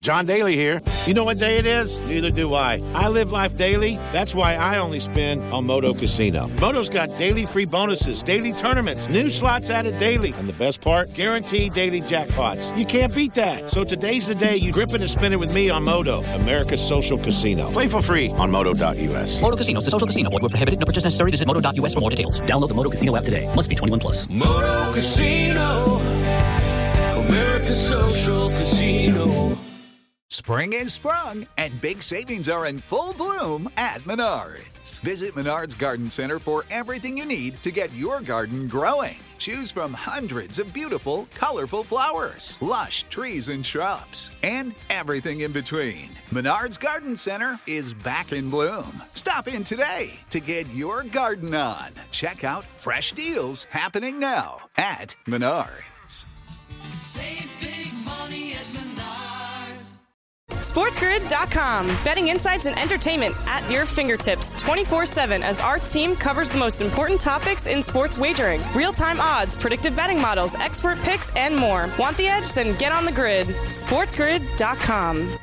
John Daly here. You know what day it is? Neither do I. I live life daily. That's why I only spin on Moto Casino. Moto's got daily free bonuses, daily tournaments, new slots added daily. And the best part? Guaranteed daily jackpots. You can't beat that. So today's the day you grip it and spin it with me on Moto, America's social casino. Play for free on Moto.us. Moto Casino, the social casino. Void where prohibited. No purchase necessary. Visit Moto.us for more details. Download the Moto Casino app today. Must be 21 plus. Moto Casino, America's social casino. Spring is sprung, and big savings are in full bloom at Menards. Visit Menards Garden Center for everything you need to get your garden growing. Choose from hundreds of beautiful, colorful flowers, lush trees and shrubs, and everything in between. Menards Garden Center is back in bloom. Stop in today to get your garden on. Check out fresh deals happening now at Menards. Save big money at Menards. SportsGrid.com. Betting insights and entertainment at your fingertips 24/7 as our team covers the most important topics in sports wagering. Real-time odds, predictive betting models, expert picks, and more. Want the edge? Then get on the grid. SportsGrid.com.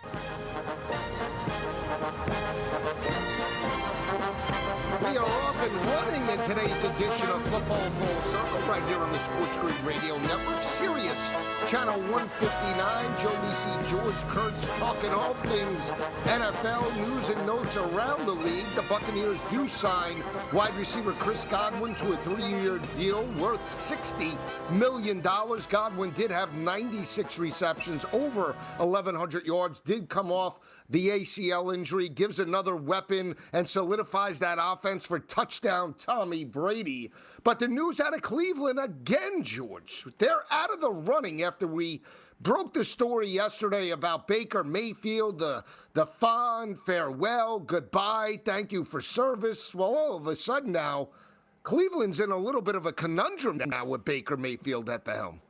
We are off and running in today's edition of Football Full Circle right here on the Sports Grid Radio Network. Sirius Channel 159. Joe Lisi, George Kurtz talking all things NFL news and notes around the league. The Buccaneers do sign wide receiver Chris Godwin to a 3-year deal worth $60 million. Godwin did have 96 receptions, over 1,100 yards, did come off the ACL injury, gives another weapon and solidifies that offense for touchdown Tommy Brady. But the news out of Cleveland again, George. They're out of the running after we broke the story yesterday about Baker Mayfield, the fond farewell, goodbye, thank you for service. Well, all of a sudden now, Cleveland's in a little bit of a conundrum now with Baker Mayfield at the helm.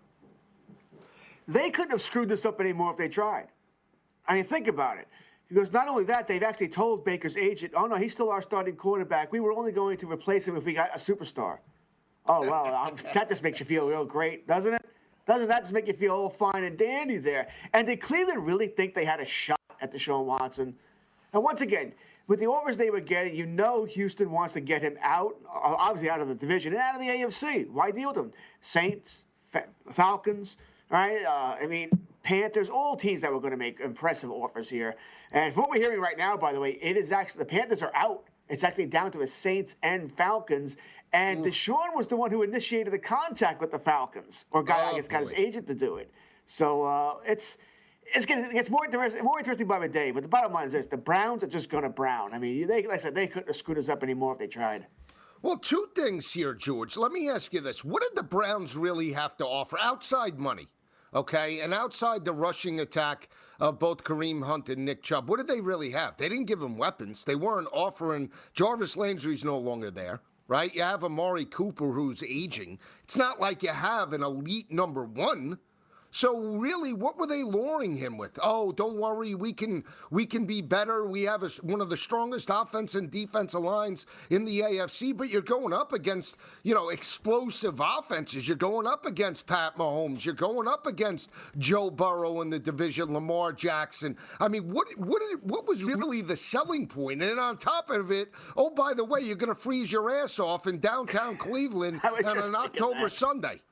They couldn't have screwed this up anymore if they tried. I mean, think about it. Because not only that, they've actually told Baker's agent, oh, no, he's still our starting quarterback. We were only going to replace him if we got a superstar. Oh, well, that just makes you feel real great, doesn't it? Doesn't that just make you feel all fine and dandy there? And did Cleveland really think they had a shot at Deshaun Watson? And once again, with the offers they were getting, you know Houston wants to get him out, obviously out of the division and out of the AFC. Why deal with him? Saints, Falcons, right? Panthers, all teams that were going to make impressive offers here. And from what we're hearing right now, by the way, it is actually, the Panthers are out. It's actually down to the Saints and Falcons. And Deshaun was the one who initiated the contact with the Falcons, or got his agent to do it. So it gets more interesting by the day. But the bottom line is this: the Browns are just going to Brown. I mean, like I said, they couldn't have screwed us up anymore if they tried. Well, two things here, George. Let me ask you this: what did the Browns really have to offer outside money? Okay, and outside the rushing attack of both Kareem Hunt and Nick Chubb, what did they really have? They didn't give him weapons. They weren't offering. Jarvis Landry's no longer there, right? You have Amari Cooper, who's aging. It's not like you have an elite number one. So really, what were they luring him with? Oh, don't worry, we can be better. We have one of the strongest offense and defensive lines in the AFC, but you're going up against, explosive offenses. You're going up against Pat Mahomes. You're going up against Joe Burrow in the division, Lamar Jackson. I mean, what was really the selling point? And on top of it, oh, by the way, you're going to freeze your ass off in downtown Cleveland on an October Sunday.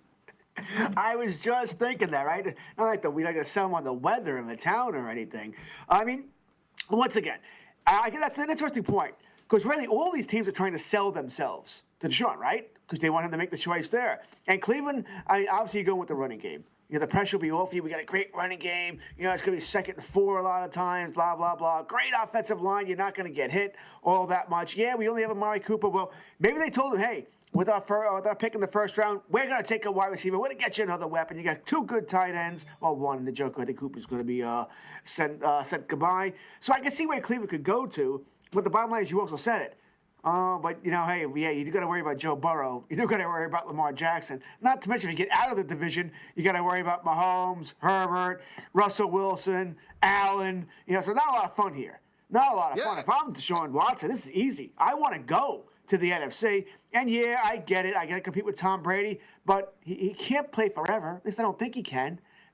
I was just thinking that, right? Not like we're not going to sell them on the weather in the town or anything. I mean, once again, I think that's an interesting point. Because really, all these teams are trying to sell themselves to Deshaun, right? Because they want him to make the choice there. And Cleveland, obviously, you're going with the running game. The pressure will be off you. We got a great running game. It's going to be 2nd and 4 a lot of times, blah, blah, blah. Great offensive line. You're not going to get hit all that much. Yeah, we only have Amari Cooper. Well, maybe they told him, hey, with our pick in the first round, we're going to take a wide receiver. We're going to get you another weapon. You got 2 good tight ends. Well, one in the joke. I think Cooper's going to be sent goodbye. So I can see where Cleveland could go to. But the bottom line is you also said it. But, hey, you do got to worry about Joe Burrow. You do got to worry about Lamar Jackson. Not to mention, if you get out of the division, you got to worry about Mahomes, Herbert, Russell Wilson, Allen. So not a lot of fun here. Not a lot of fun. If I'm Deshaun Watson, this is easy. I want to go to the NFC. And, I get it. I got to compete with Tom Brady. But he can't play forever. At least I don't think he can.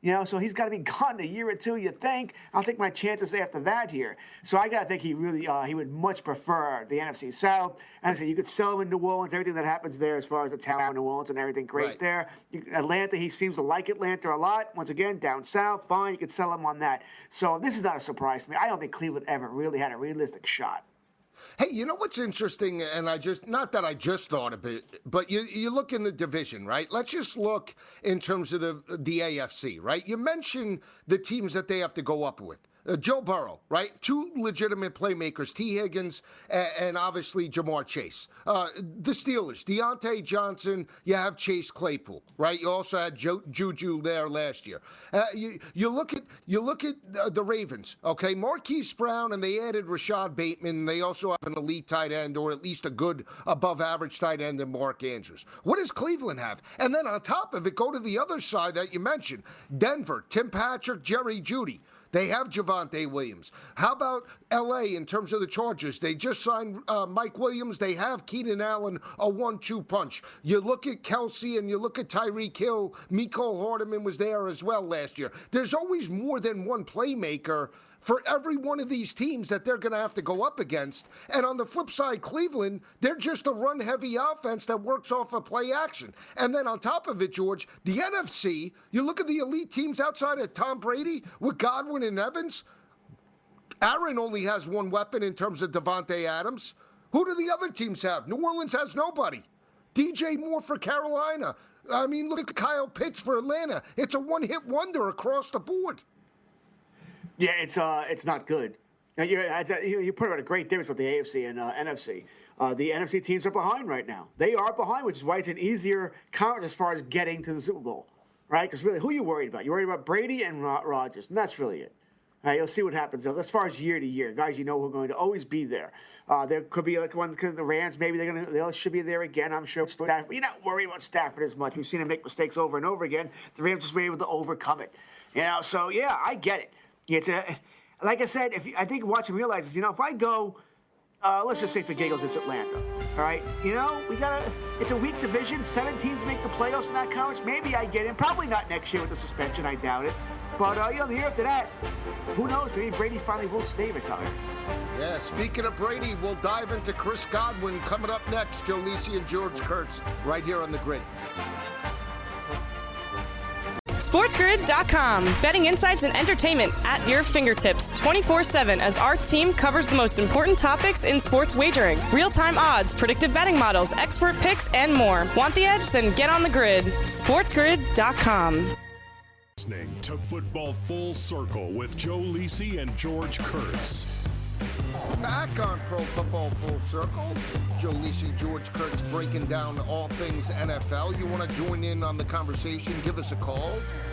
So he's got to be gone a year or two, you think. I'll take my chances after that here. So I got to think he really, he would much prefer the NFC South. And I said, you could sell him in New Orleans, everything that happens there as far as the town of New Orleans and everything great there. Atlanta, he seems to like Atlanta a lot. Once again, down south, fine, you could sell him on that. So this is not a surprise to me. I don't think Cleveland ever really had a realistic shot. Hey, you know what's interesting, and not that I just thought of it, but you look in the division, right? Let's just look in terms of the AFC, right? You mentioned the teams that they have to go up with. Joe Burrow, right? Two legitimate playmakers, T. Higgins and obviously Jamar Chase. The Steelers, Deontay Johnson, you have Chase Claypool, right? You also had Juju there last year. You look at the Ravens, okay? Marquise Brown, and they added Rashad Bateman. They also have an elite tight end, or at least a good above-average tight end in Mark Andrews. What does Cleveland have? And then on top of it, go to the other side that you mentioned. Denver, Tim Patrick, Jerry Jeudy. They have Javonte Williams. How about L.A. in terms of the Chargers? They just signed Mike Williams. They have Keenan Allen, a 1-2 punch. You look at Kelsey and you look at Tyreek Hill. Mecole Hardman was there as well last year. There's always more than one playmaker for every one of these teams that they're going to have to go up against. And on the flip side, Cleveland, they're just a run-heavy offense that works off of play action. And then on top of it, George, the NFC, you look at the elite teams outside of Tom Brady with Godwin and Evans. Aaron only has one weapon in terms of Devontae Adams. Who do the other teams have? New Orleans has nobody. DJ Moore for Carolina. I mean, look at Kyle Pitts for Atlanta. It's a one-hit wonder across the board. Yeah, it's not good. You put out a great difference with the AFC and NFC. The NFC teams are behind right now. They are behind, which is why it's an easier conference as far as getting to the Super Bowl, right? Because really, who are you worried about? You're worried about Brady and Rodgers, and that's really it. Right, you'll see what happens as far as year to year. Guys, who are going to always be there. There could be like the Rams. Maybe they should be there again. I'm sure. Stafford, you're not worried about Stafford as much. We've seen him make mistakes over and over again. The Rams just were able to overcome it. So yeah, I get it. It's like I said. I think watching realizes, if I go, let's just say for giggles, it's Atlanta. All right, it's a weak division. 7 teams make the playoffs in that conference. Maybe I get in. Probably not next year with the suspension. I doubt it. But the year after that, who knows? Maybe Brady finally will stay retired. Yeah, speaking of Brady, we'll dive into Chris Godwin coming up next. Joe Lisi and George Kurtz right here on The Grid. SportsGrid.com. Betting insights and entertainment at your fingertips 24/7 as our team covers the most important topics in sports wagering. Real-time odds, predictive betting models, expert picks, and more. Want the edge? Then get on the grid. SportsGrid.com. Listening to Football Full Circle with Joe Lisi and George Kurtz. Back on Pro Football Full Circle, Joe Lisi, George Kurtz breaking down all things NFL. You want to join in on the conversation? Give us a call.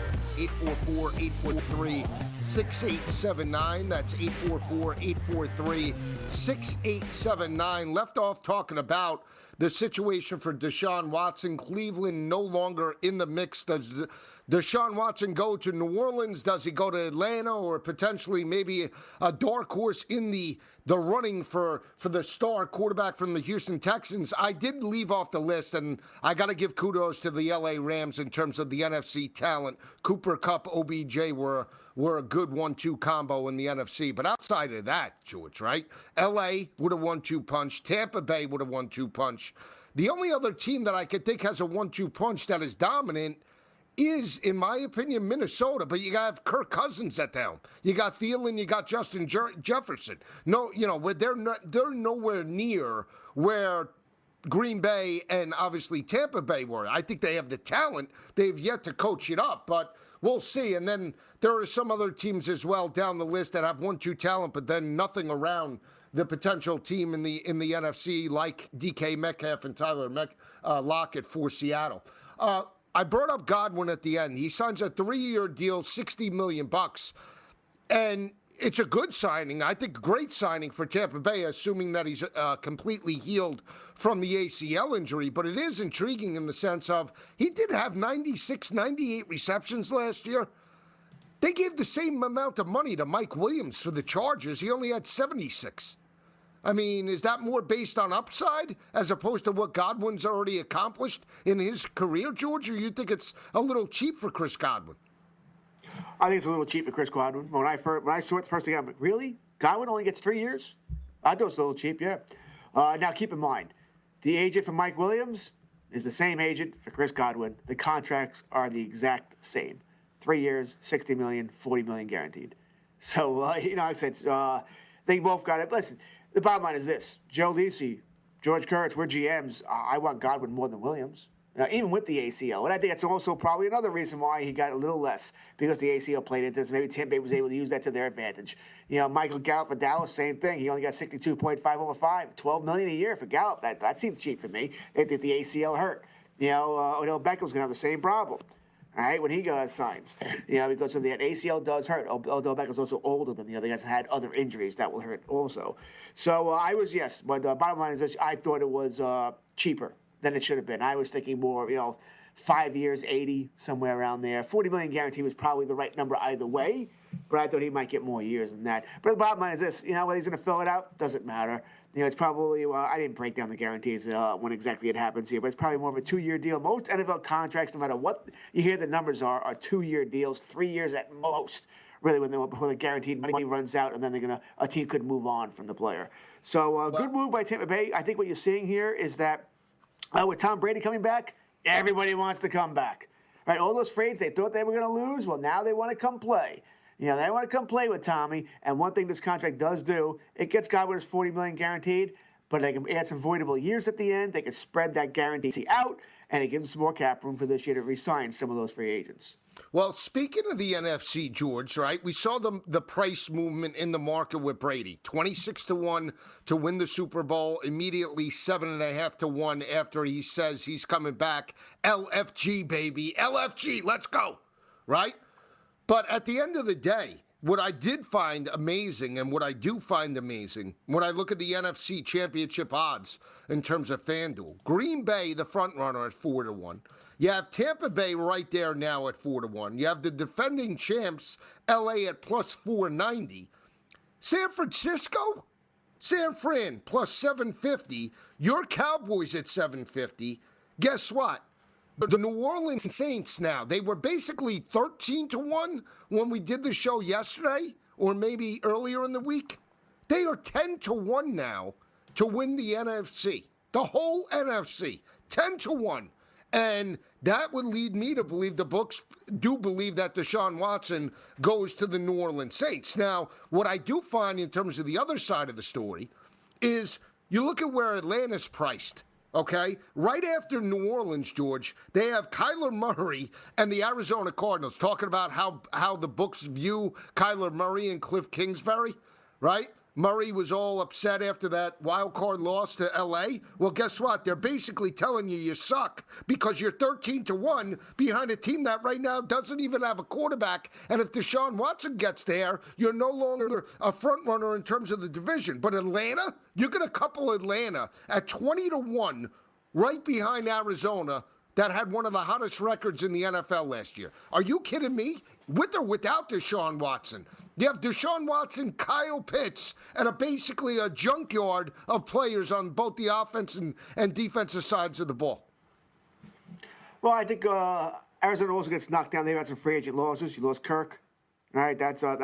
844-843-6879. That's 844-843-6879. Left off talking about the situation for Deshaun Watson. Cleveland no longer in the mix. Does Deshaun Watson go to New Orleans? Does he go to Atlanta, or potentially maybe a dark horse in the running for the star quarterback from the Houston Texans? I did leave off the list, and I got to give kudos to the LA Rams in terms of the NFC talent. Cooper Kupp, OBJ were a good 1-2 combo in the NFC. But outside of that, George, right? LA would have 1-2 punch. Tampa Bay would have 1-2 punch. The only other team that I could think has a 1-2 punch that is dominant is, in my opinion, Minnesota. But you got Kirk Cousins at the helm. You got Thielen, you got Justin Jefferson. No, they're nowhere near where Green Bay and obviously Tampa Bay were. I think they have the talent. They've yet to coach it up, but we'll see. And then there are some other teams as well down the list that have 1-2 talent, but then nothing around the potential team in the NFC, like DK Metcalf and Tyler Lockett for Seattle. I brought up Godwin at the end. He signs a 3-year deal, $60 million. And it's a good signing. I think great signing for Tampa Bay, assuming that he's completely healed from the ACL injury. But it is intriguing in the sense of he did have 96, 98 receptions last year. They gave the same amount of money to Mike Williams for the Chargers. He only had 76. I mean, is that more based on upside as opposed to what Godwin's already accomplished in his career, George? Or you think it's a little cheap for Chris Godwin? I think it's a little cheap for Chris Godwin. When I saw it the first thing, I'm like, really? Godwin only gets 3 years? I thought it was a little cheap, yeah. Now, keep in mind, the agent for Mike Williams is the same agent for Chris Godwin. The contracts are the exact same. 3 years, $60 million, $40 million guaranteed. So, like I said, they both got it. Listen, the bottom line is this. Joe Lisi, George Kurtz, we're GMs. I want Godwin more than Williams. Even with the ACL. And I think that's also probably another reason why he got a little less, because the ACL played into this. Maybe Tampa Bay was able to use that to their advantage. Michael Gallup for Dallas, same thing. He only got 62.5 over 5, $12 million a year for Gallup. That seems cheap for me. They think the ACL hurt. Odell Beckham's going to have the same problem. All right, when he signs, because of that ACL does hurt. Odell Beckham's also older than the other guys and had other injuries that will hurt also. So but the bottom line is this, I thought it was cheaper than it should have been. I was thinking more, 5 years, 80, somewhere around there. $40 million guarantee was probably the right number either way, but I thought he might get more years than that. But the bottom line is this, whether he's going to fill it out, doesn't matter. It's probably, I didn't break down the guarantees when exactly it happens here, but it's probably more of a 2-year deal. Most NFL contracts, no matter what you hear the numbers are 2-year deals, 3 years at most, really, before the guaranteed money runs out, and then a team could move on from the player. So good move by Tampa Bay. I think what you're seeing here is that with Tom Brady coming back, everybody wants to come back. Right? All those trades they thought they were going to lose, well, now they want to come play. They want to come play with Tommy. And one thing this contract does do, it gets Godwin his $40 million guaranteed, but they can add some voidable years at the end. They can spread that guarantee out, and it gives them some more cap room for this year to re-sign some of those free agents. Well, speaking of the NFC, George, right, we saw the price movement in the market with Brady. 26-1 to win the Super Bowl, immediately 7.5-1 after he says he's coming back. LFG, baby. LFG, let's go, right? But at the end of the day, what I did find amazing, and what I do find amazing, when I look at the NFC Championship odds in terms of FanDuel, Green Bay, the front runner, at 4-1. You have Tampa Bay right there now at 4-1. You have the defending champs, LA, at plus 490. San Fran plus 750. Your Cowboys at 750. Guess what? The New Orleans Saints now, they were basically 13-1 when we did the show yesterday, or maybe earlier in the week. They are 10-1 now to win the NFC. The whole NFC, 10-1. And that would lead me to believe the books do believe that Deshaun Watson goes to the New Orleans Saints. Now, what I do find in terms of the other side of the story is you look at where Atlanta's priced, okay? Right after New Orleans, George, they have Kyler Murray and the Arizona Cardinals talking about how the books view Kyler Murray and Cliff Kingsbury, right? Murray was all upset after that wild card loss to L.A. Well, guess what? They're basically telling you suck because you're 13-1 behind a team that right now doesn't even have a quarterback. And if Deshaun Watson gets there, you're no longer a front runner in terms of the division. But Atlanta, you're going to couple Atlanta at 20-1 right behind Arizona that had one of the hottest records in the NFL last year. Are you kidding me? With or without Deshaun Watson? You have Deshaun Watson, Kyle Pitts, and basically a junkyard of players on both the offense and defensive sides of the ball. Well, I think Arizona also gets knocked down. They've had some free agent losses. You lost Kirk. All right,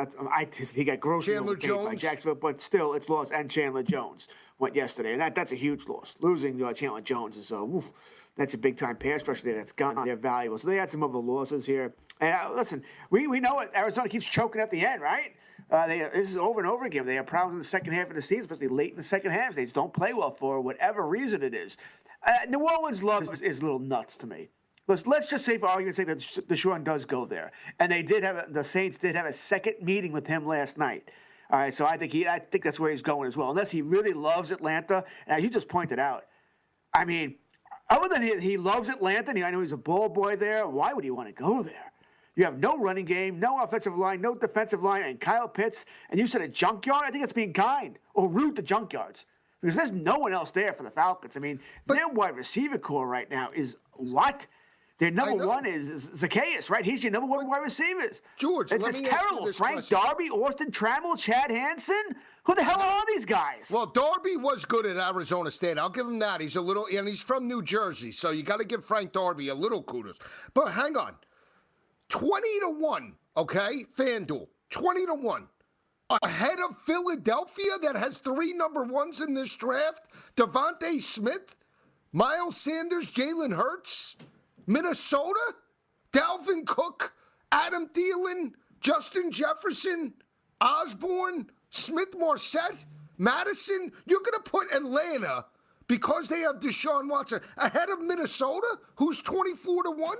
he got grossly overpaid by Jacksonville, but still, it's lost. And Chandler Jones went yesterday, and that's a huge loss. Losing Chandler Jones is that's a big-time pass rusher there that's gotten their valuable. So they had some other losses here. And listen, we know it. Arizona keeps choking at the end, right? This is over and over again. They have problems in the second half of the season, especially late in the second half. They just don't play well for whatever reason it is. New Orleans love is a little nuts to me. Let's just say, for argument's sake, that Deshaun does go there, and the Saints did have a second meeting with him last night. All right, so I think that's where he's going as well, unless he really loves Atlanta. And you just pointed out, I mean, other than he loves Atlanta, and I know he's a ball boy there. Why would he want to go there? You have no running game, no offensive line, no defensive line, and Kyle Pitts, and you said a junkyard? I think it's being kind or rude to junkyards because there's no one else there for the Falcons. I mean, their wide receiver core right now is what? Their number one is Zacchaeus, right? He's your number one wide receivers. George, it's terrible. Frank Darby, Austin Trammell, Chad Hansen. Who the hell are all these guys? Well, Darby was good at Arizona State. I'll give him that. He's and he's from New Jersey, so you got to give Frank Darby a little kudos. But hang on. 20-1 okay? FanDuel, 20-1. Ahead of Philadelphia that has 3 number ones in this draft, Devontae Smith, Miles Sanders, Jalen Hurts, Minnesota, Dalvin Cook, Adam Thielen, Justin Jefferson, Osborne, Smith-Marset, Madison. You're going to put Atlanta, because they have Deshaun Watson, ahead of Minnesota, who's 24-1?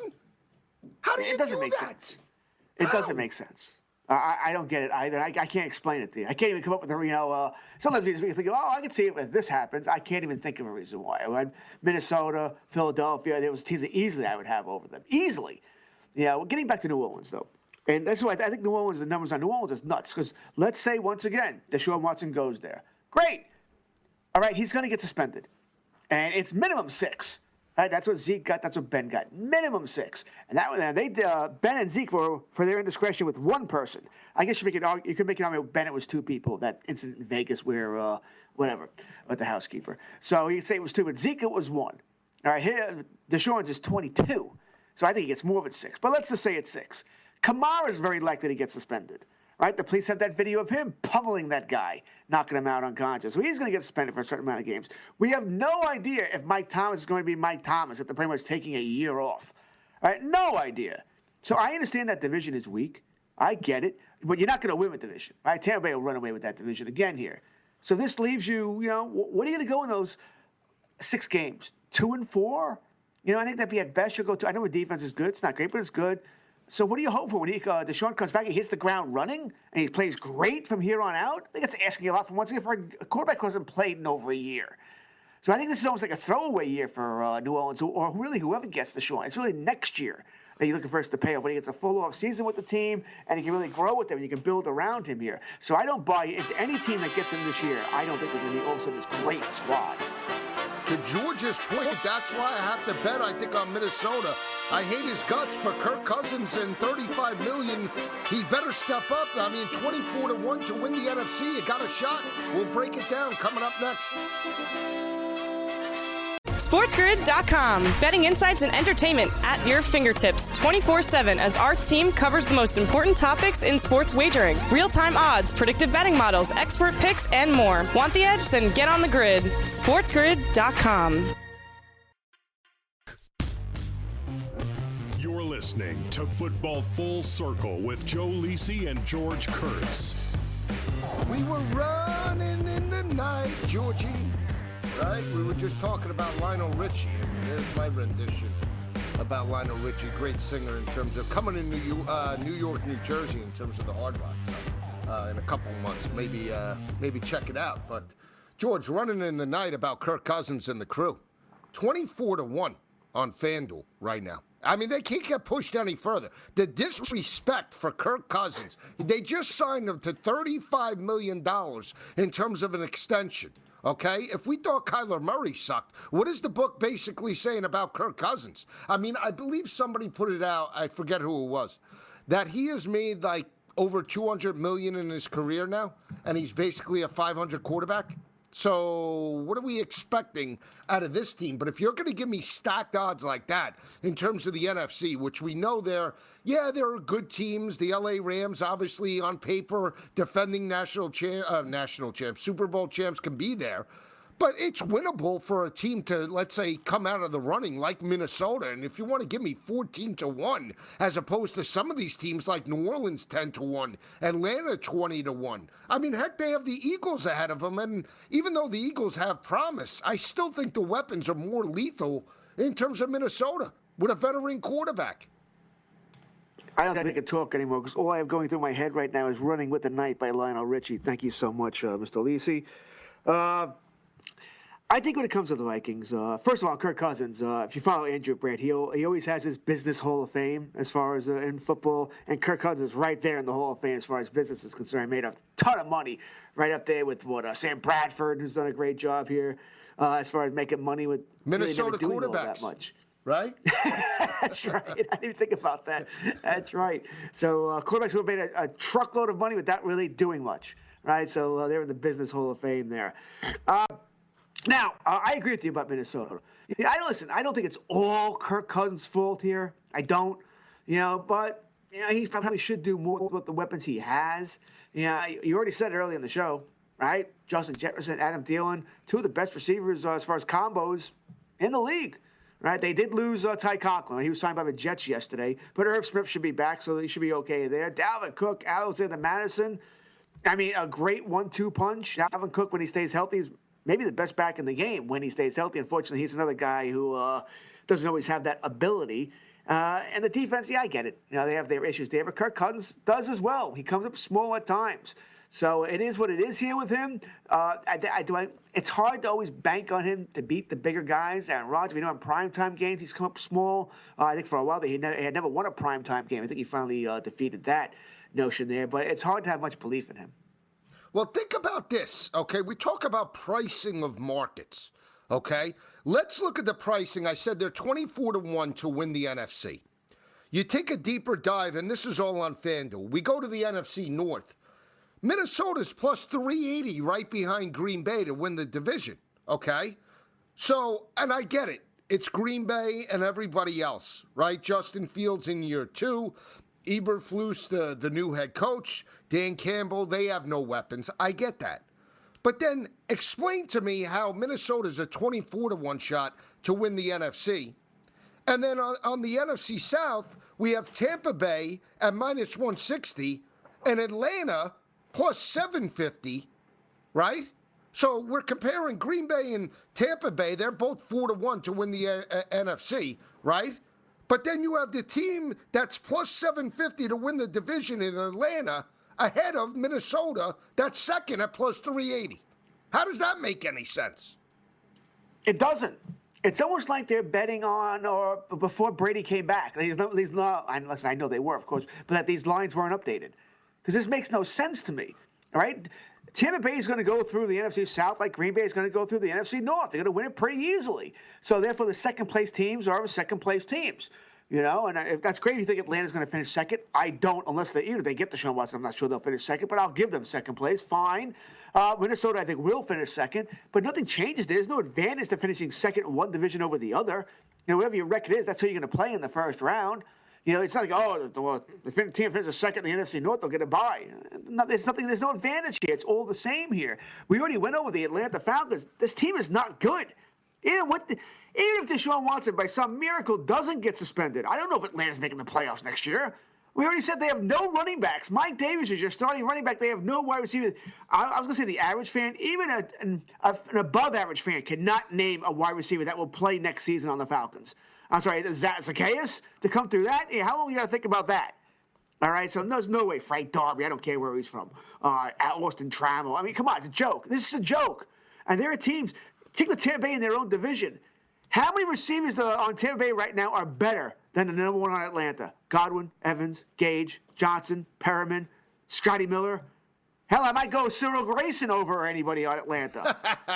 How do you do that? It doesn't make sense. It doesn't make sense. I don't get it either. I can't explain it to you. I can't even come up with a, sometimes you think, oh, I can see it if this happens. I can't even think of a reason why. When Minnesota, Philadelphia, there was teams that easily I would have over them. Easily. Yeah, well, getting back to New Orleans, though. And that's why I think New Orleans, the numbers on New Orleans is nuts. Because let's say, once again, Deshaun Watson goes there. Great. All right, he's going to get suspended. And it's minimum 6. Right, that's what Zeke got. That's what Ben got. Minimum 6. And that they Ben and Zeke were for their indiscretion with one person. I guess you could make an argument with Ben. It was 2 people. That incident in Vegas where whatever with the housekeeper. So you could say it was 2, but Zeke it was 1. All right, here Deshaun's is 22. So I think he gets more than 6. But let's just say it's 6. Kamara is very likely to get suspended. Right? The police have that video of him pummeling that guy, knocking him out unconscious. So he's going to get suspended for a certain amount of games. We have no idea if Mike Thomas is going to be Mike Thomas, if they're pretty much taking a year off. Right? No idea. So I understand that division is weak. I get it. But you're not going to win with division. Right? Tampa Bay will run away with that division again here. So this leaves you, what are you going to go in those 6 games? 2-4? I think that'd be at best you'll go to. I know the defense is good. It's not great, but it's good. So what do you hope for when Deshaun comes back and hits the ground running and he plays great from here on out? I think that's asking a lot from once again for a quarterback who hasn't played in over a year. So I think this is almost like a throwaway year for New Orleans or really whoever gets Deshaun. It's really next year that you're looking for us to pay off when he gets a full off season with the team and he can really grow with them and you can build around him here. So I don't buy into any team that gets him this year. I don't think they're going to be all of a sudden this great squad. To George's point, that's why I have to bet, I think, on Minnesota. I hate his guts, but Kirk Cousins and $35 million, he better step up. 24-1 to win the NFC. You got a shot. We'll break it down coming up next. SportsGrid.com. Betting insights and entertainment at your fingertips 24/7 as our team covers the most important topics in sports wagering. Real-time odds, predictive betting models, expert picks, and more. Want the edge? Then get on the grid. SportsGrid.com. You're listening to Football Full Circle with Joe Lisi and George Kurtz. We were running in the night, Georgie. Right? We were just talking about Lionel Richie, and there's my rendition about Lionel Richie, great singer in terms of coming to New York, New Jersey in terms of the Hard Rock. So, in a couple months, maybe check it out. But George, running in the night about Kirk Cousins and the crew, 24-1 on FanDuel right now. I mean, they can't get pushed any further. The disrespect for Kirk Cousins, they just signed him to $35 million in terms of an extension. Okay, if we thought Kyler Murray sucked, what is the book basically saying about Kirk Cousins? I mean, I believe somebody put it out, I forget who it was, that he has made like over $200 million in his career now, and he's basically a 500 quarterback. So what are we expecting out of this team? But if you're going to give me stacked odds like that in terms of the NFC, which we know there are good teams. The LA Rams, obviously on paper, defending national champs, Super Bowl champs can be there. But it's winnable for a team to, let's say, come out of the running like Minnesota. And if you want to give me 14-1, as opposed to some of these teams like New Orleans 10-1, Atlanta 20-1. I mean, heck, they have the Eagles ahead of them. And even though the Eagles have promise, I still think the weapons are more lethal in terms of Minnesota with a veteran quarterback. I don't think I can talk anymore because all I have going through my head right now is Running with the Night by Lionel Richie. Thank you so much, Mr. Lisi. I think when it comes to the Vikings, first of all, Kirk Cousins, if you follow Andrew Brandt, he always has his business Hall of Fame as far as in football, and Kirk Cousins is right there in the Hall of Fame as far as business is concerned. Made a ton of money right up there with Sam Bradford, who's done a great job here as far as making money with Minnesota really never doing all quarterbacks. that much. Right? That's right. I didn't even think about that. That's right. So quarterbacks who have made a truckload of money without really doing much. Right? So they're in the business Hall of Fame there. Now, I agree with you about Minnesota. I don't think it's all Kirk Cousins' fault here. I don't, but he probably should do more with the weapons he has. Yeah, you already said it earlier in the show, right? Justin Jefferson, Adam Thielen, two of the best receivers as far as combos in the league. Right, they did lose Ty Conklin. He was signed by the Jets yesterday, but Irv Smith should be back, so he should be okay there. Dalvin Cook, Alexander Madison. I mean, a great 1-2 punch. Dalvin Cook, when he stays healthy, is maybe the best back in the game when he stays healthy. Unfortunately, he's another guy who doesn't always have that ability. And the defense, yeah, I get it. They have their issues there, but Kirk Cousins does as well. He comes up small at times. So it is what it is here with him. It's hard to always bank on him to beat the bigger guys. Aaron Rodgers, we know in primetime games he's come up small. I think for a while he had never won a primetime game. I think he finally defeated that notion there. But it's hard to have much belief in him. Well, think about this, okay? We talk about pricing of markets, okay? Let's look at the pricing. I said they're 24-1 to win the NFC. You take a deeper dive, and this is all on FanDuel. We go to the NFC North. Minnesota's plus 380 right behind Green Bay to win the division, okay? So, and I get it. It's Green Bay and everybody else, right? Justin Fields in year 2. Eberflus, the new head coach. Dan Campbell, they have no weapons. I get that. But then explain to me how Minnesota's a 24-1 shot to win the NFC. And then on the NFC South, we have Tampa Bay at minus 160 and Atlanta plus 750, right? So we're comparing Green Bay and Tampa Bay. They're both 4-1 to win the NFC, right? But then you have the team that's plus 750 to win the division in Atlanta ahead of Minnesota, that's second at plus 380. How does that make any sense? It doesn't. It's almost like they're betting on or before Brady came back. Listen, I know they were, of course, but that these lines weren't updated. Because this makes no sense to me, all right? Tampa Bay is going to go through the NFC South like Green Bay is going to go through the NFC North. They're going to win it pretty easily. So, therefore, the second-place teams are the second-place teams. And if that's great if you think Atlanta's going to finish second. I don't, unless even if they get Deshaun Watson, I'm not sure they'll finish second, but I'll give them second place. Fine. Minnesota, I think, will finish second, but nothing changes. There's no advantage to finishing second in one division over the other. Whatever your record is, that's who you're going to play in the first round. It's not like, the team finishes second in the NFC North, they'll get a bye. There's no advantage here. It's all the same here. We already went over the Atlanta Falcons. This team is not good. Even if Deshaun Watson, by some miracle, doesn't get suspended, I don't know if Atlanta's making the playoffs next year. We already said they have no running backs. Mike Davis is your starting running back. They have no wide receivers. I was going to say the average fan, even an above-average fan, cannot name a wide receiver that will play next season on the Falcons. I'm sorry, Zacchaeus to come through that? Yeah, how long you got to think about that? All right, so there's no way. Frank Darby, I don't care where he's from. Austin Trammell. I mean, come on, it's a joke. This is a joke. And there are teams, take the Tampa Bay in their own division. How many receivers on Tampa Bay right now are better than the number one on Atlanta? Godwin, Evans, Gage, Johnson, Perriman, Scotty Miller. Hell, I might go Cyril Grayson over anybody on Atlanta.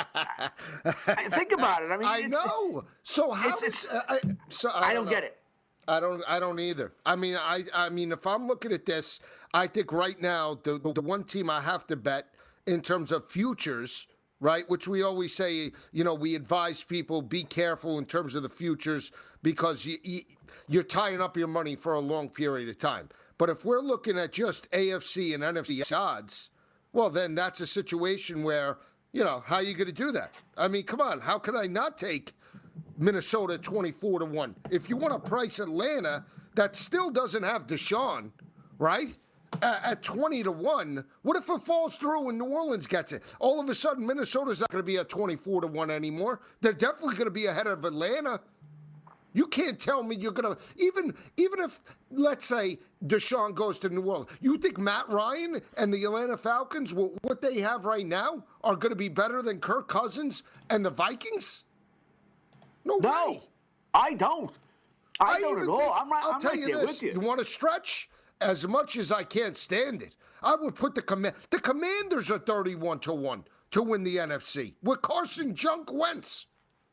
Think about it. I mean, I know. So how? I don't get it. I don't either. I mean, if I'm looking at this, I think right now the one team I have to bet in terms of futures, right? Which we always say, we advise people be careful in terms of the futures because you're tying up your money for a long period of time. But if we're looking at just AFC and NFC odds, well, then that's a situation where, how are you going to do that? I mean, come on. How can I not take Minnesota 24-1? If you want to price Atlanta, that still doesn't have Deshaun, right? At 20-1, what if it falls through and New Orleans gets it? All of a sudden, Minnesota's not going to be at 24-1 anymore. They're definitely going to be ahead of Atlanta. You can't tell me you're going to, even if, let's say, Deshaun goes to New Orleans, you think Matt Ryan and the Atlanta Falcons, what they have right now, are going to be better than Kirk Cousins and the Vikings? No way. I don't. I don't at all. I'll tell you this. You want to stretch? As much as I can't stand it, I would put the Commanders are 31-1 to win the NFC with Carson Junk Wentz.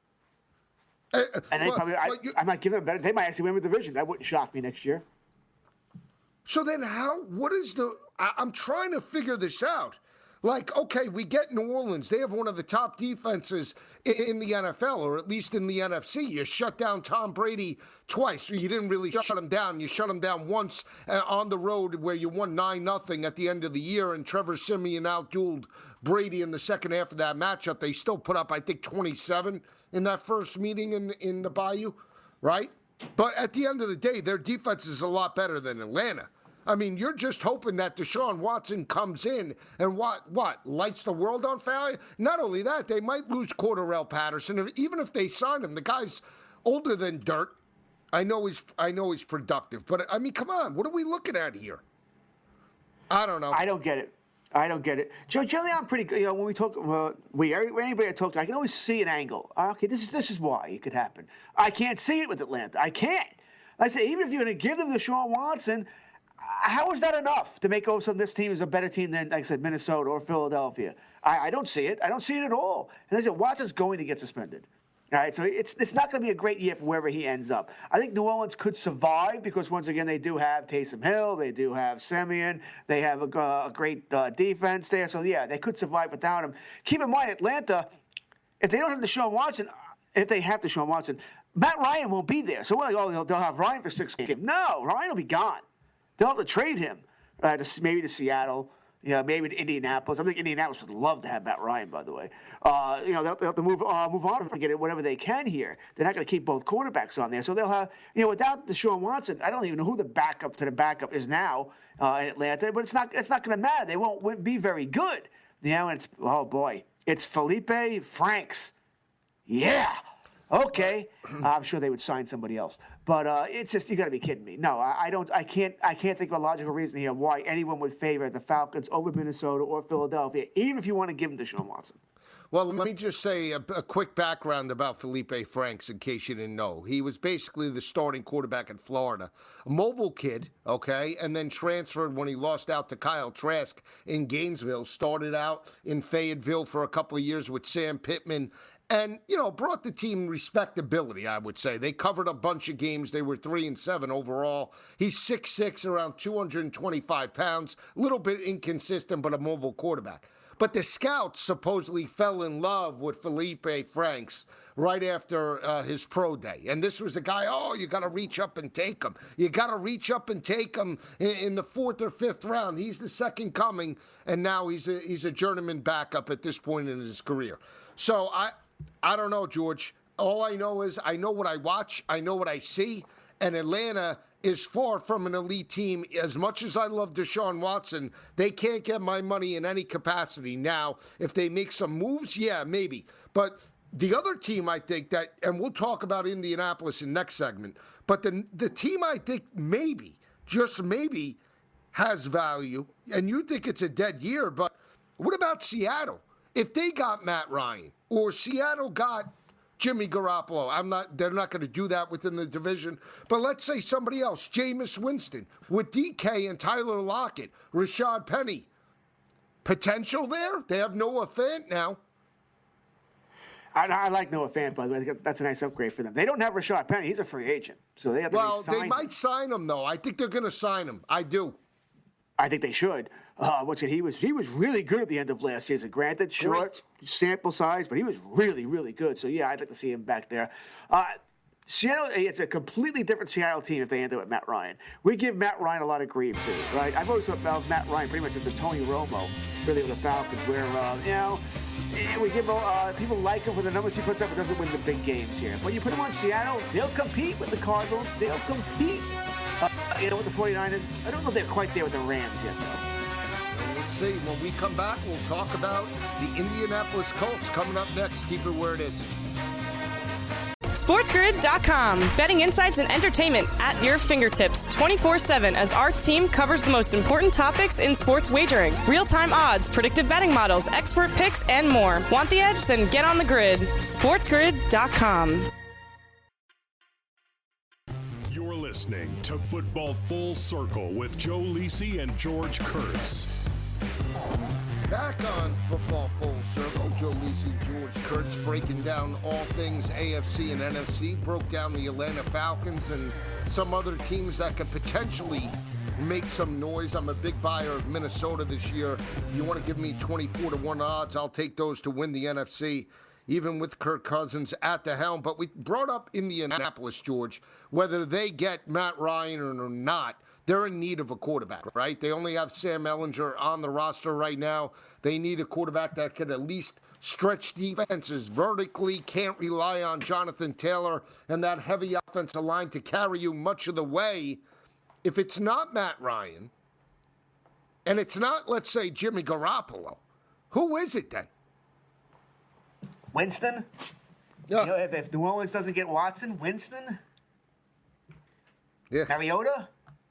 And I'm not giving them better. They might actually win the division. That wouldn't shock me next year. So then what is I'm trying to figure this out. Like, okay, we get New Orleans. They have one of the top defenses in the NFL, or at least in the NFC. You shut down Tom Brady twice. You didn't really shut him down. You shut him down once on the road where you won 9-0 at the end of the year, and Trevor Siemian outdueled Brady in the second half of that matchup. They still put up, I think, 27 in that first meeting in the Bayou, right? But at the end of the day, their defense is a lot better than Atlanta. I mean, you're just hoping that Deshaun Watson comes in and lights the world on fire? Not only that, they might lose Cordarrelle Patterson. Even if they sign him, the guy's older than dirt. I know he's productive, but I mean, come on, what are we looking at here? I don't know. I don't get it. Joe, generally, I'm pretty good. You know, when we talk, anybody I talk to, I can always see an angle. Okay, this is why it could happen. I can't see it with Atlanta. I can't. I say, even if you're going to give them Deshaun Watson, how is that enough to make all of a sudden this team is a better team than, like I said, Minnesota or Philadelphia? I don't see it. I don't see it at all. And I said, Watson's going to get suspended. All right, so it's not going to be a great year for wherever he ends up. I think New Orleans could survive because, once again, they do have Taysom Hill. They do have Siemian. They have a great defense there. So, yeah, they could survive without him. Keep in mind, Atlanta, if they don't have Deshaun Watson, Matt Ryan won't be there. So, they'll have Ryan for 6 games. No, Ryan will be gone. They'll have to trade him, maybe to Seattle, maybe to Indianapolis. I think Indianapolis would love to have Matt Ryan, by the way. They'll have to move on and get whatever they can here. They're not going to keep both quarterbacks on there. So they'll have, without Deshaun Watson, I don't even know who the backup to the backup is now in Atlanta, but it's not going to matter. They won't be very good. And it's, oh boy, it's Felipe Franks. Yeah. Okay, I'm sure they would sign somebody else, but it's just, you got to be kidding me. No, I can't think of a logical reason here why anyone would favor the Falcons over Minnesota or Philadelphia, even if you want to give them Deshaun Watson. Well, let me just say a quick background about Felipe Franks, in case you didn't know. He was basically the starting quarterback in Florida, a mobile kid, okay, and then transferred when he lost out to Kyle Trask in Gainesville. Started out in Fayetteville for a couple of years with Sam Pittman. And, brought the team respectability, I would say. They covered a bunch of games. They were 3-7 overall. He's 6'6", around 225 pounds. A little bit inconsistent, but a mobile quarterback. But the scouts supposedly fell in love with Felipe Franks right after his pro day. And this was a guy, you got to reach up and take him. You got to reach up and take him in the 4th or 5th round. He's the second coming, and now he's a journeyman backup at this point in his career. So I don't know, George. All I know is I know what I watch, I know what I see, and Atlanta is far from an elite team. As much as I love Deshaun Watson, they can't get my money in any capacity. Now, if they make some moves, yeah, maybe. But the other team, I think that, and we'll talk about Indianapolis in next segment, but the team I think maybe, just maybe, has value, and you think it's a dead year, but what about Seattle? If they got Matt Ryan, or Seattle got Jimmy Garoppolo, they're not going to do that within the division. But let's say somebody else, Jameis Winston, with DK and Tyler Lockett, Rashad Penny. Potential there? They have Noah Fant now. I like Noah Fant, by the way. That's a nice upgrade for them. They don't have Rashad Penny. He's a free agent. So they have to re-sign they might sign him, though. I think they're going to sign him. I do. I think they should. He was really good at the end of last season. Granted, short sample size, but he was really, really good. So, yeah, I'd like to see him back there. Seattle, it's a completely different Seattle team if they end up with Matt Ryan. We give Matt Ryan a lot of grief, too, right? I've always thought about Matt Ryan pretty much as the Tony Romo, really, with the Falcons, where, we give people like him for the numbers he puts up, but doesn't win the big games here. When you put him on Seattle, they'll compete with the Cardinals. They'll compete, with the 49ers. I don't know if they're quite there with the Rams yet, though. We'll see. When we come back, we'll talk about the Indianapolis Colts coming up next. Keep it where it is. SportsGrid.com. Betting insights and entertainment at your fingertips 24/7 as our team covers the most important topics in sports wagering. Real-time odds, predictive betting models, expert picks, and more. Want the edge? Then get on the grid. SportsGrid.com. You're listening to Football Full Circle with Joe Lisi and George Kurtz. Back on Football Full Circle, Joe Lisi, George Kurtz, breaking down all things AFC and NFC. Broke down the Atlanta Falcons and some other teams that could potentially make some noise. I'm a big buyer of Minnesota this year. You want to give me 24-1 odds, I'll take those to win the NFC, even with Kirk Cousins at the helm. But we brought up Indianapolis, George, whether they get Matt Ryan or not. They're in need of a quarterback, right? They only have Sam Ehlinger on the roster right now. They need a quarterback that could at least stretch defenses vertically, can't rely on Jonathan Taylor and that heavy offensive line to carry you much of the way. If it's not Matt Ryan, and it's not, let's say, Jimmy Garoppolo, who is it then? Winston? Yeah. You know, if New Orleans doesn't get Watson, Winston? Yeah. Mariota?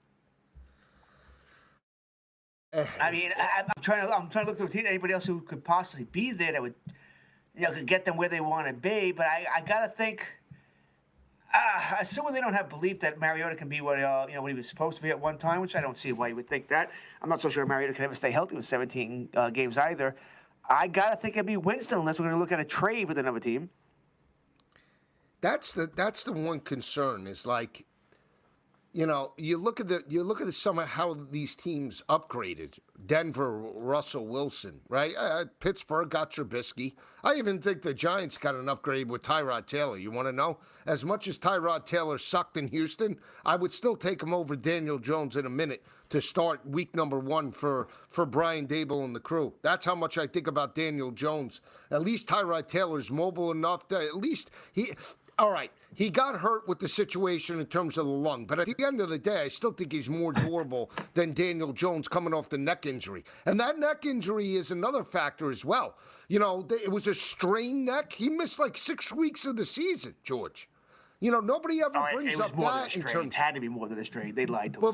I mean, I'm trying to look through anybody else who could possibly be there that would, could get them where they want to be. But I gotta think, assuming they don't have belief that Mariota can be what what he was supposed to be at one time, which I don't see why you would think that. I'm not so sure Mariota can ever stay healthy with 17 games either. I gotta think it'd be Winston unless we're gonna look at a trade with another team. That's the one concern is like. You look at the some of how these teams upgraded. Denver, Russell Wilson, right? Pittsburgh got Trubisky. I even think the Giants got an upgrade with Tyrod Taylor. You want to know? As much as Tyrod Taylor sucked in Houston, I would still take him over Daniel Jones in a minute to start week number 1 for Brian Daboll and the crew. That's how much I think about Daniel Jones. At least Tyrod Taylor's mobile enough that at least he... All right, he got hurt with the situation in terms of the lung, but at the end of the day, I still think he's more durable than Daniel Jones coming off the neck injury. And that neck injury is another factor as well. It was a strained neck. He missed like 6 weeks of the season, George. Nobody ever brings up that in terms. It had to be more than a strain. They lied to us. Well,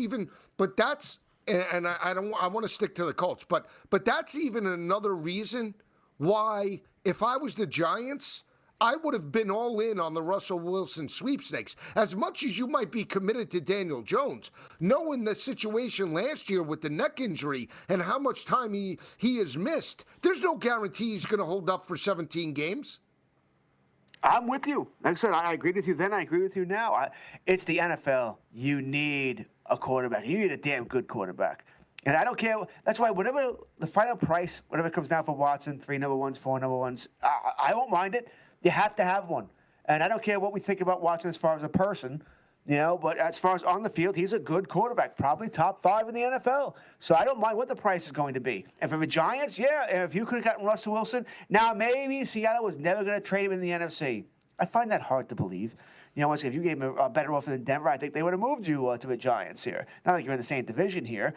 and I want to stick to the Colts, but that's even another reason why if I was the Giants, I would have been all in on the Russell Wilson sweepstakes. As much as you might be committed to Daniel Jones, knowing the situation last year with the neck injury and how much time he has missed, there's no guarantee he's going to hold up for 17 games. I'm with you. Like I said, I agreed with you then. I agree with you now. It's the NFL. You need a quarterback. You need a damn good quarterback. And I don't care. That's why whatever the final price, whatever it comes down for Watson, 3 number ones, 4 number ones, I won't mind it. You have to have one. And I don't care what we think about Watson as far as a person, but as far as on the field, he's a good quarterback, probably top 5 in the NFL. So I don't mind what the price is going to be. And for the Giants, if you could have gotten Russell Wilson, now maybe Seattle was never going to trade him in the NFC. I find that hard to believe. If you gave him a better offer than Denver, I think they would have moved you to the Giants here. Not like you're in the same division here,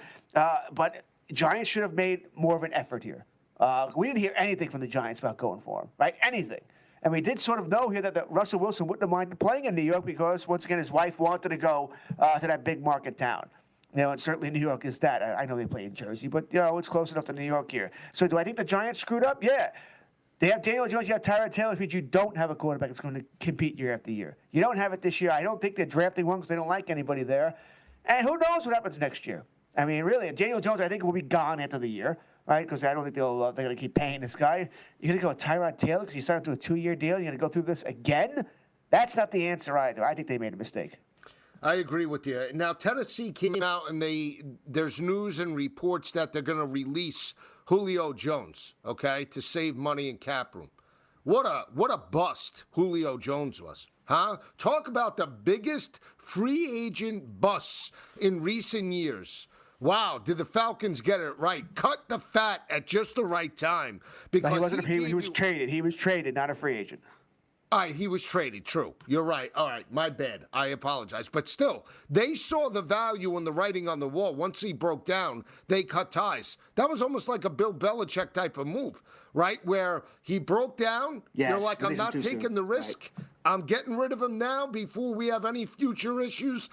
but Giants should have made more of an effort here. We didn't hear anything from the Giants about going for him, right? Anything. And we did sort of know here that Russell Wilson wouldn't have minded playing in New York because, once again, his wife wanted to go to that big market town. And certainly New York is that. I know they play in Jersey, but, it's close enough to New York here. So do I think the Giants screwed up? Yeah. They have Daniel Jones, you have Tyrod Taylor, which means you don't have a quarterback that's going to compete year after year. You don't have it this year. I don't think they're drafting one because they don't like anybody there. And who knows what happens next year? I mean, really, Daniel Jones, I think, will be gone after the year. Right, because I don't think they're going to keep paying this guy. You're going to go with Tyrod Taylor because you signed him to a 2-year deal. You're going to go through this again? That's not the answer either. I think they made a mistake. I agree with you. Now, Tennessee came out and there's news and reports that they're going to release Julio Jones, okay, to save money in cap room. What a bust Julio Jones was, huh? Talk about the biggest free agent busts in recent years. Wow, did the Falcons get it right? Cut the fat at just the right time. Because he was traded. He was traded, not a free agent. All right, he was traded, true. You're right. All right, my bad. I apologize. But still, they saw the value in the writing on the wall. Once he broke down, they cut ties. That was almost like a Bill Belichick type of move, right? Where he broke down, you're like, I'm not taking the risk. Right. I'm getting rid of him now before we have any future issues,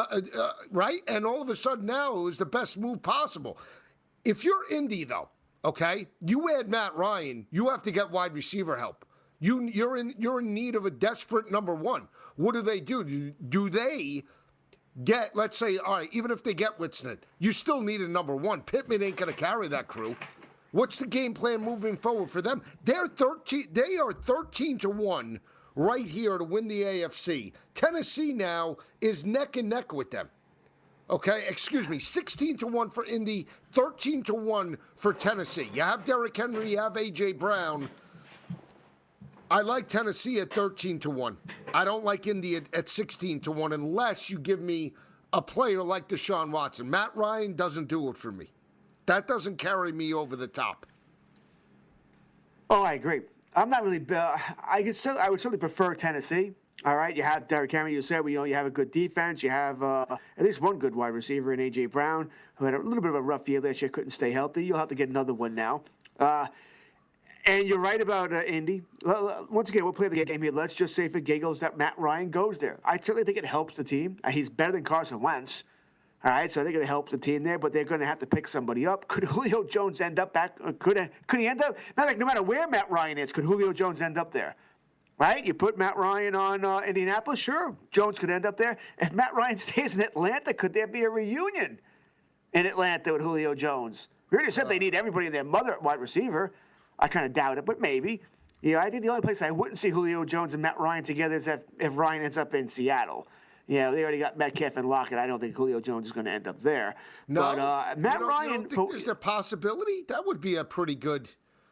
right? And all of a sudden now it was the best move possible. If you're Indy, though, okay, you add Matt Ryan, you have to get wide receiver help. You're in need of a desperate number one. What do? Do they get, let's say, all right, even if they get Whitson, you still need a number one. Pittman ain't going to carry that crew. What's the game plan moving forward for them? They are 13-1 right here to win the AFC. Tennessee now is neck and neck with them. Okay, excuse me, 16-1 for Indy, 13-1 for Tennessee. You have Derrick Henry, you have A.J. Brown. I like Tennessee at 13-1. I don't like Indy at 16-1 unless you give me a player like Deshaun Watson. Matt Ryan doesn't do it for me. That doesn't carry me over the top. Oh, I agree. I'm not really. I would certainly prefer Tennessee. All right, you have Derrick Henry. You said you have a good defense. You have at least one good wide receiver in A.J. Brown, who had a little bit of a rough year last year, couldn't stay healthy. You'll have to get another one now. And you're right about Indy. Once again, we'll play the game here. Let's just say for giggles that Matt Ryan goes there. I certainly think it helps the team. He's better than Carson Wentz. All right, so I think it helps the team there, but they're going to have to pick somebody up. Could Julio Jones end up back? Could he end up? No matter where Matt Ryan is, could Julio Jones end up there? Right? You put Matt Ryan on Indianapolis, sure, Jones could end up there. If Matt Ryan stays in Atlanta, could there be a reunion in Atlanta with Julio Jones? We already said they need everybody and their mother at wide receiver. I kind of doubt it, but maybe. I think the only place I wouldn't see Julio Jones and Matt Ryan together is if Ryan ends up in Seattle. They already got Metcalf and Lockett. I don't think Julio Jones is going to end up there. No, but Matt Ryan. You don't think there's a possibility? That would be a pretty good.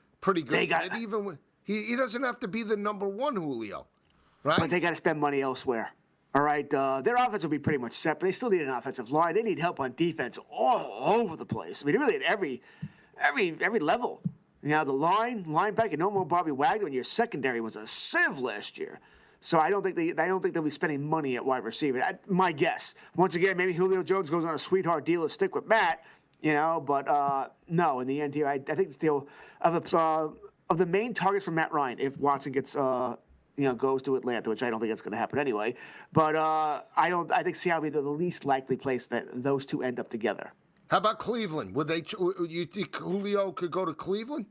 Even he doesn't have to be the number one Julio, right? But they got to spend money elsewhere. All right, their offense will be pretty much set, but they still need an offensive line. They need help on defense all over the place. I mean, really at every level. The linebacker, no more Bobby Wagner, and your secondary was a sieve last year. So I don't think they'll be spending money at wide receiver. My guess. Once again, maybe Julio Jones goes on a sweetheart deal to stick with Matt, But no, in the end here, I think still of the main targets for Matt Ryan, if Watson gets goes to Atlanta, which I don't think that's going to happen anyway. But I think Seattle will be the least likely place that those two end up together. How about Cleveland? You think Julio could go to Cleveland?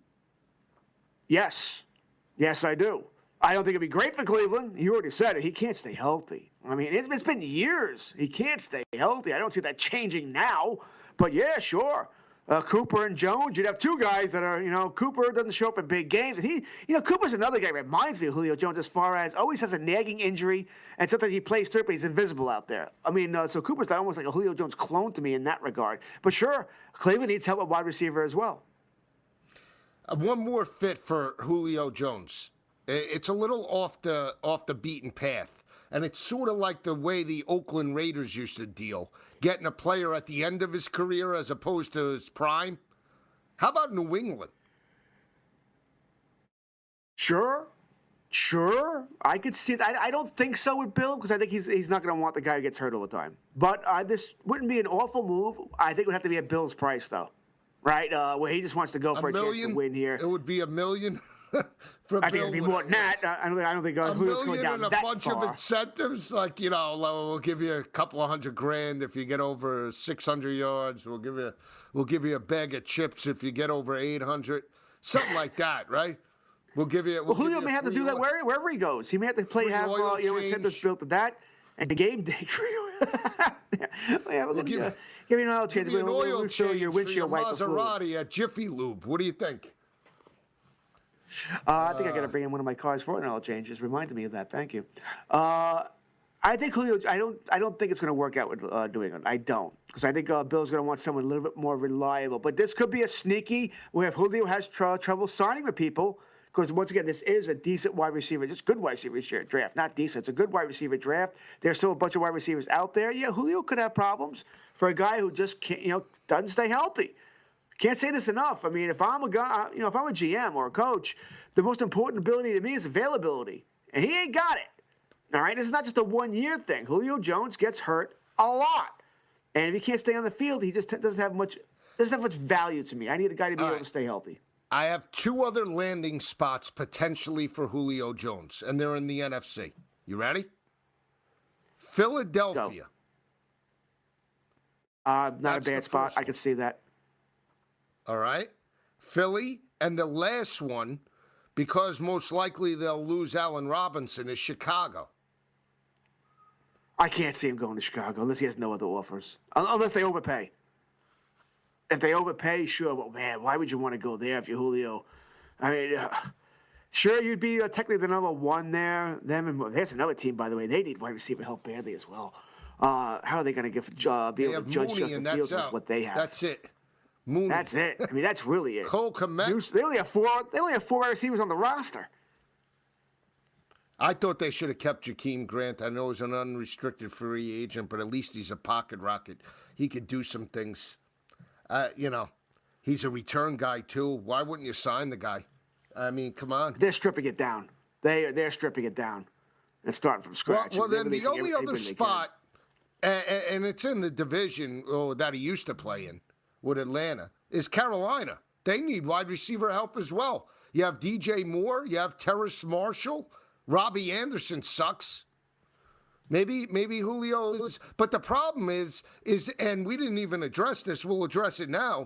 Yes, I do. I don't think it'd be great for Cleveland. You already said it. He can't stay healthy. I mean, it's been years. He can't stay healthy. I don't see that changing now. But yeah, sure. Cooper and Jones, you'd have two guys that are, Cooper doesn't show up in big games. And Cooper's another guy that reminds me of Julio Jones as far as always has a nagging injury. And sometimes he plays third, but he's invisible out there. I mean, so Cooper's almost like a Julio Jones clone to me in that regard. But sure, Cleveland needs help at wide receiver as well. One more fit for Julio Jones. It's a little off the beaten path, and it's sort of like the way the Oakland Raiders used to deal, getting a player at the end of his career as opposed to his prime. How about New England? Sure. I could see it. I don't think so with Bill because I think he's not going to want the guy who gets hurt all the time. But this wouldn't be an awful move. I think it would have to be at Bill's price, though. Right? Where he just wants to go for a chance to win here. It would be $1 million. I think it'd be more than that. I don't think $1 Julio's going million down and a that bunch far. of incentives, like we'll give you a couple of $100,000 if you get over 600 yards. We'll give you a bag of chips if you get over 800, something like that, right? We'll give you. Julio may have to do that wherever he goes. He may have to have incentives built to that and game day for you. We'll give you an oil change. Give you an oil change for your windshield wiper Maserati at Jiffy Lube. What do you think? I think I got to bring in one of my cars for an oil change. Just reminded me of that. Thank you. I think Julio. I don't think it's going to work out with New England. I don't, because I think Bill's going to want someone a little bit more reliable. But this could be a sneaky where if Julio has trouble signing with people, because once again, this is a decent wide receiver, just good wide receiver draft, not decent. It's a good wide receiver draft. There's still a bunch of wide receivers out there. Yeah, Julio could have problems for a guy who just can't, doesn't stay healthy. Can't say this enough. I mean, if I'm a guy, if I'm a GM or a coach, the most important ability to me is availability, and he ain't got it. All right, this is not just a one-year thing. Julio Jones gets hurt a lot, and if he can't stay on the field, he just doesn't have much value to me. I need a guy to be able to stay healthy. I have two other landing spots potentially for Julio Jones, and they're in the NFC. You ready? Philadelphia. Not a bad spot. I can see that. All right. Philly, and the last one, because most likely they'll lose Allen Robinson, is Chicago. I can't see him going to Chicago unless he has no other offers. Unless they overpay. If they overpay, sure, but man, why would you want to go there if you're Julio? I mean, sure, you'd be technically the number one there. There's another team, by the way. They need wide receiver help badly as well. How are they going to be able to judge Mooney, Justin and Fields that's with out. what they have? That's it. Mooney. That's it. I mean, that's really it. Cole Kmet. They only have four. They only have 4 receivers on the roster. I thought they should have kept Jakeem Grant. I know he's an unrestricted free agent, but at least he's a pocket rocket. He could do some things. He's a return guy too. Why wouldn't you sign the guy? I mean, come on. They're stripping it down. They're stripping it down and starting from scratch. Well, then the only other spot, and it's in the division that he used to play in with Atlanta, is Carolina. They need wide receiver help as well. You have DJ Moore. You have Terrace Marshall. Robbie Anderson sucks. Maybe Julio is. But the problem is, and we didn't even address this. We'll address it now.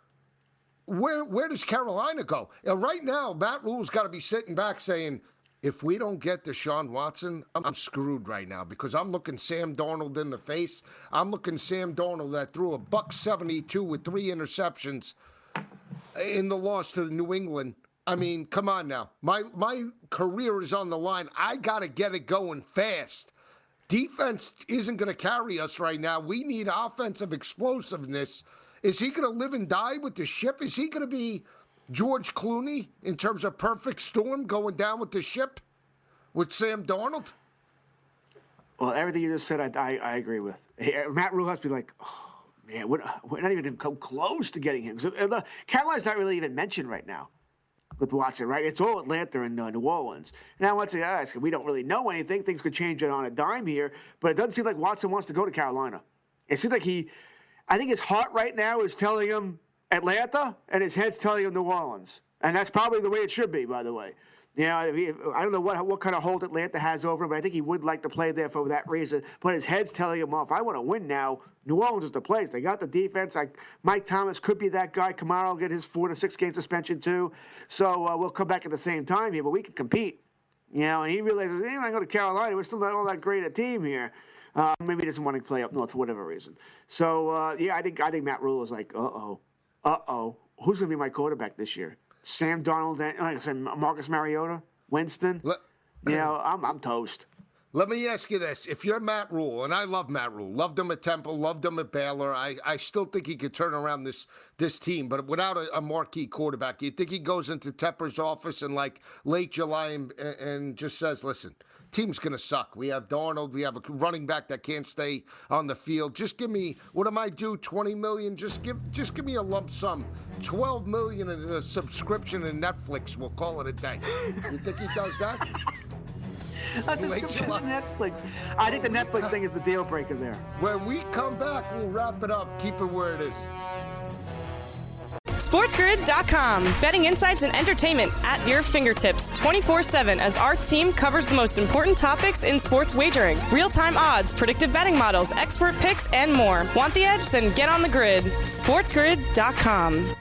Where does Carolina go? Right now, Matt Rule's got to be sitting back saying, if we don't get Deshaun Watson, I'm screwed right now because I'm looking Sam Darnold in the face. I'm looking Sam Darnold that threw a $172 with 3 interceptions in the loss to New England. I mean, come on now. My career is on the line. I got to get it going fast. Defense isn't going to carry us right now. We need offensive explosiveness. Is he going to live and die with the ship? Is he going to be George Clooney in terms of perfect storm going down with the ship with Sam Darnold? Well, everything you just said, I agree with. Matt Rule has to be like, oh, man, we're not even come close to getting him. So, Carolina's not really even mentioned right now with Watson, right? It's all Atlanta and New Orleans. Now, once again, we don't really know anything. Things could change it on a dime here, but it doesn't seem like Watson wants to go to Carolina. It seems like I think his heart right now is telling him Atlanta, and his head's telling him New Orleans. And that's probably the way it should be, by the way. You know, I don't know what kind of hold Atlanta has over him, but I think he would like to play there for that reason. But his head's telling him, well, if I want to win now, New Orleans is the place. They got the defense. Like Mike Thomas could be that guy. Kamara will get his 4 to 6 game suspension too. So we'll come back at the same time here, but we can compete. You know, and he realizes, hey, when I go to Carolina, we're still not all that great a team here. Maybe he doesn't want to play up north for whatever reason. So I think Matt Rule is like, who's going to be my quarterback this year? Sam Darnold, like I said, Marcus Mariota, Winston. I'm toast. Let me ask you this. If you're Matt Rule, and I love Matt Rule, loved him at Temple, loved him at Baylor, I still think he could turn around this team, but without a marquee quarterback, you think he goes into Tepper's office in like late July and just says, listen, team's going to suck. We have Darnold. We have a running back that can't stay on the field. Just give me, what am I due, $20 million? Just give me a lump sum. $12 million in a subscription in Netflix. We'll call it a day. You think he does that? A subscription to Netflix. I think the Netflix thing is the deal breaker there. When we come back, we'll wrap it up. Keep it where it is. SportsGrid.com. Betting insights and entertainment at your fingertips 24/7 as our team covers the most important topics in sports wagering. Real-time odds, predictive betting models, expert picks, and more. Want the edge? Then get on the grid. SportsGrid.com.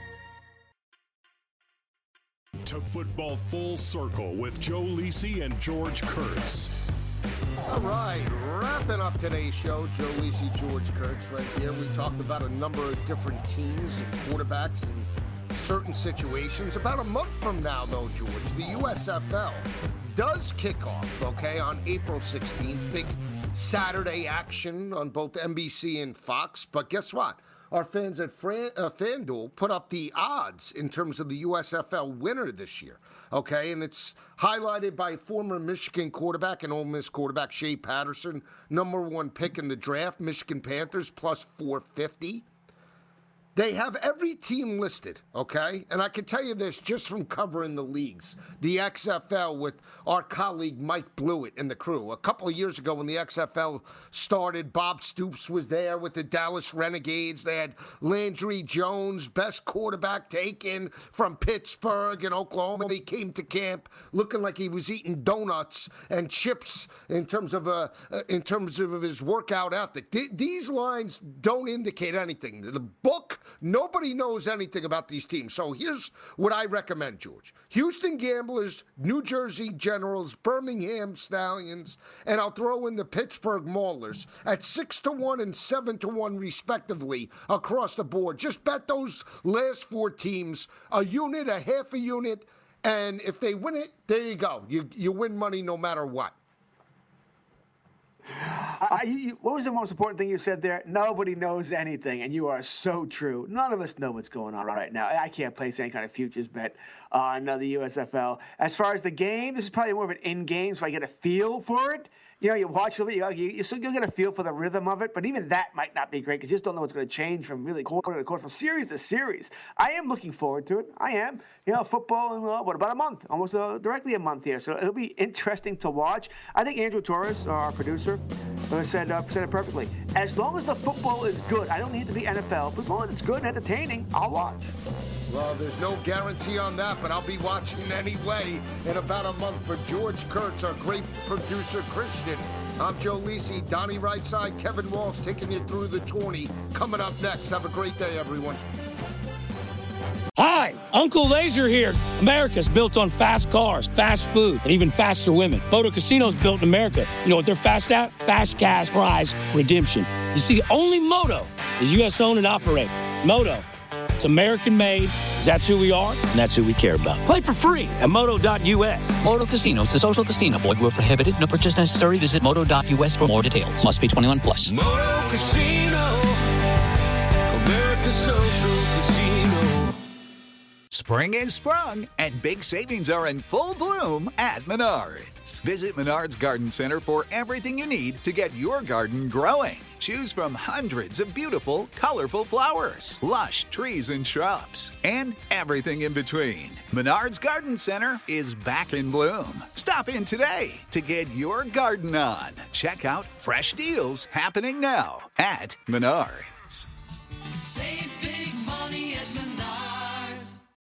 Took football full circle with Joe Lisi and George Kurtz. All right, wrapping up today's show, Joe Lisi, George Kurtz right here. We talked about a number of different teams and quarterbacks and certain situations. About a month from now, though, George, the USFL does kick off, okay, on April 16th. Big Saturday action on both NBC and Fox. But guess what? Our fans at FanDuel put up the odds in terms of the USFL winner this year, okay? And it's highlighted by former Michigan quarterback and Ole Miss quarterback Shea Patterson, #1 pick in the draft, Michigan Panthers, plus 450. They have every team listed, okay? And I can tell you this just from covering the leagues. The XFL with our colleague Mike Blewett and the crew. A couple of years ago when the XFL started, Bob Stoops was there with the Dallas Renegades. They had Landry Jones, best quarterback taken from Pittsburgh and Oklahoma. He came to camp looking like he was eating donuts and chips in terms of his workout ethic. These lines don't indicate anything. The book, nobody knows anything about these teams. So here's what I recommend, George. Houston Gamblers, New Jersey Generals, Birmingham Stallions, and I'll throw in the Pittsburgh Maulers at 6-1 and 7-1 respectively across the board. Just bet those last 4 teams, a unit, a half a unit, and if they win it, there you go. You win money no matter what. What was the most important thing you said there? Nobody knows anything, and you are so true. None of us know what's going on right now. I can't place any kind of futures bet on the USFL. As far as the game, this is probably more of an in-game, so I get a feel for it. You know, you watch a little bit, you'll get a feel for the rhythm of it, but even that might not be great because you just don't know what's going to change from really quarter to quarter, from series to series. I am looking forward to it. I am. You know, football in, about a month, almost directly a month here. So it'll be interesting to watch. I think Andrew Torres, our producer, said it perfectly. As long as the football is good, I don't need to be NFL, but as long as it's good and entertaining, I'll watch. Well, there's no guarantee on that, but I'll be watching anyway in about a month. For George Kurtz, our great producer, Christian, I'm Joe Lisi, Donnie Rightside, Kevin Walsh taking you through the 20. Coming up next. Have a great day, everyone. Hi, Uncle Laser here. America's built on fast cars, fast food, and even faster women. Moto Casino's built in America. You know what they're fast at? Fast cash prize redemption. You see, only Moto is U.S. owned and operated. Moto. It's American made, because that's who we are, and that's who we care about. Play for free at moto.us. Moto Casinos, the social casino. Void where prohibited. No purchase necessary. Visit moto.us for more details. Must be 21 plus. Moto Casino, America's social casino. Spring is sprung, and big savings are in full bloom at Menards. Visit Menards Garden Center for everything you need to get your garden growing. Choose from hundreds of beautiful, colorful flowers, lush trees and shrubs, and everything in between. Menards Garden Center is back in bloom. Stop in today to get your garden on. Check out fresh deals happening now at Menards. Save big